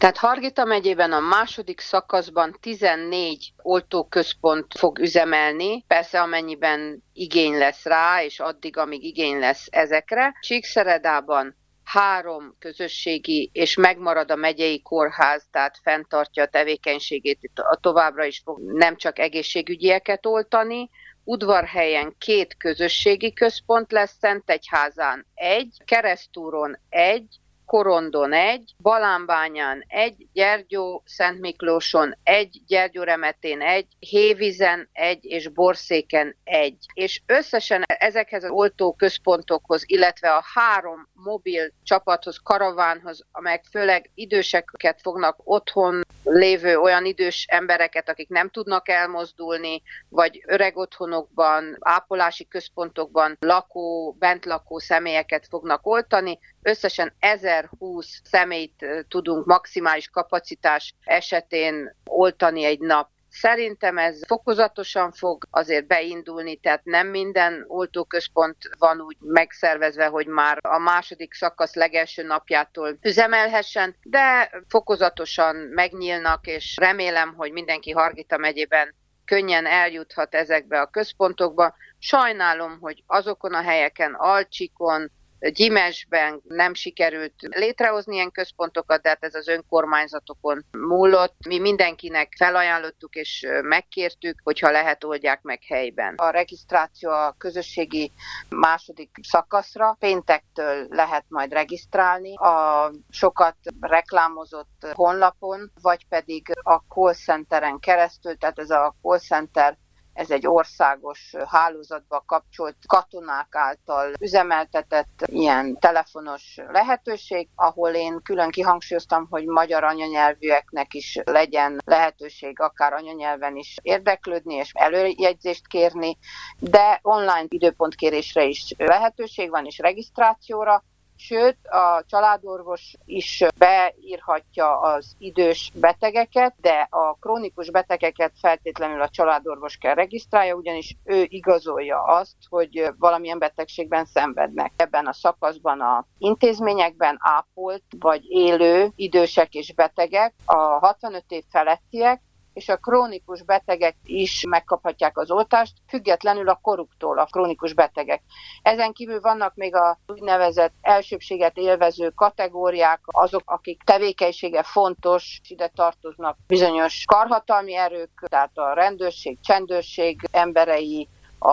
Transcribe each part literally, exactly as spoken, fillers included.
Tehát Hargita megyében a második szakaszban tizennégy oltóközpont fog üzemelni, persze amennyiben igény lesz rá, és addig, amíg igény lesz ezekre. Csíkszeredában három közösségi, és megmarad a megyei kórház, tehát fenntartja a tevékenységét, a továbbra is fog nem csak egészségügyieket oltani. Udvarhelyen két közösségi központ lesz, Szentegyházán egy, Keresztúron egy, Korondon egy, Balánbányán egy, Gyergyó Szentmiklóson egy, Gyergyóremetén egy, Hévízen egy és Borszéken egy. És összesen ezekhez az oltóközpontokhoz, illetve a három mobil csapathoz, karavánhoz, amelyek főleg időseket fognak, otthon lévő olyan idős embereket, akik nem tudnak elmozdulni, vagy öreg otthonokban, ápolási központokban lakó, bent lakó személyeket fognak oltani. Összesen ezerhúsz személyt tudunk maximális kapacitás esetén oltani egy nap. Szerintem ez fokozatosan fog azért beindulni, tehát nem minden oltóközpont van úgy megszervezve, hogy már a második szakasz legelső napjától üzemelhessen, de fokozatosan megnyílnak, és remélem, hogy mindenki Hargita megyében könnyen eljuthat ezekbe a központokba. Sajnálom, hogy azokon a helyeken, Alcsikon, Gyimesben nem sikerült létrehozni ilyen központokat, de hát ez az önkormányzatokon múlott. Mi mindenkinek felajánlottuk és megkértük, hogyha lehet, oldják meg helyben. A regisztráció a közösségi második szakaszra péntektől lehet majd regisztrálni a sokat reklámozott honlapon, vagy pedig a call centeren keresztül, tehát ez a call center ez egy országos hálózatba kapcsolt katonák által üzemeltetett ilyen telefonos lehetőség, ahol én külön kihangsúlyoztam, hogy magyar anyanyelvűeknek is legyen lehetőség akár anyanyelven is érdeklődni és előjegyzést kérni, de online időpontkérésre is lehetőség van és regisztrációra. Sőt, a családorvos is beírhatja az idős betegeket, de a krónikus betegeket feltétlenül a családorvos kell regisztrálja, ugyanis ő igazolja azt, hogy valamilyen betegségben szenvednek. Ebben a szakaszban a intézményekben ápolt vagy élő idősek és betegek, a hatvanöt év felettiek, és a krónikus betegek is megkaphatják az oltást, függetlenül a koruktól a krónikus betegek. Ezen kívül vannak még a úgynevezett elsőbbséget élvező kategóriák, azok, akik tevékenysége fontos, ide tartoznak bizonyos karhatalmi erők, tehát a rendőrség, csendőrség emberei,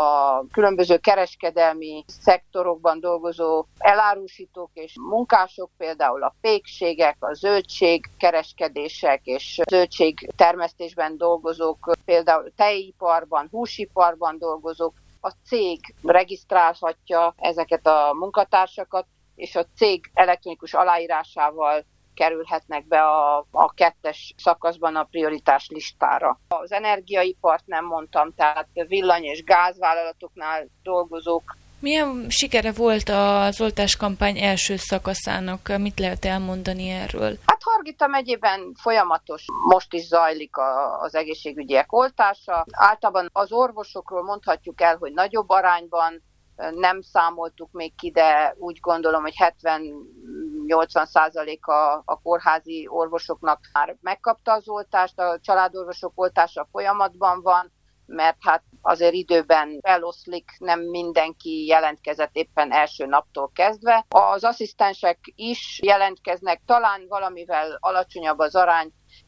a különböző kereskedelmi szektorokban dolgozó elárusítók és munkások, például a pékségek, a zöldségkereskedések és zöldségtermesztésben dolgozók, például tejiparban, húsiparban dolgozók. A cég regisztrálhatja ezeket a munkatársakat, és a cég elektronikus aláírásával kerülhetnek be a, a kettes szakaszban a prioritás listára. Az energiaipart nem mondtam, tehát villany- és gázvállalatoknál dolgozók. Milyen sikere volt az oltáskampány első szakaszának? Mit lehet elmondani erről? Hát Hargita megyében folyamatos, most is zajlik a, az egészségügyiek oltása. Általában az orvosokról mondhatjuk el, hogy nagyobb arányban, nem számoltuk még ki, de úgy gondolom, hogy hetven-nyolcvan százaléka a kórházi orvosoknak már megkapta az oltást, a családorvosok oltása folyamatban van, mert hát azért időben eloszlik, nem mindenki jelentkezett éppen első naptól kezdve. Az asszisztensek is jelentkeznek, talán valamivel alacsonyabb az arány,